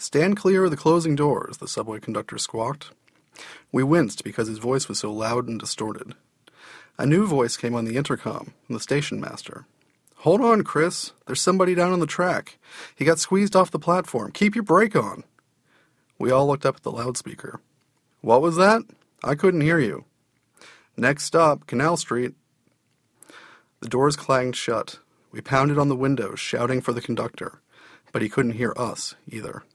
"Stand clear of the closing doors," the subway conductor squawked. We winced because his voice was so loud and distorted. A new voice came on the intercom, from the station master. "Hold on, Chris. There's somebody down on the track. He got squeezed off the platform. Keep your brake on." We all looked up at the loudspeaker. "What was that? I couldn't hear you." "Next stop, Canal Street." The doors clanged shut. We pounded on the windows, shouting for the conductor, but he couldn't hear us either.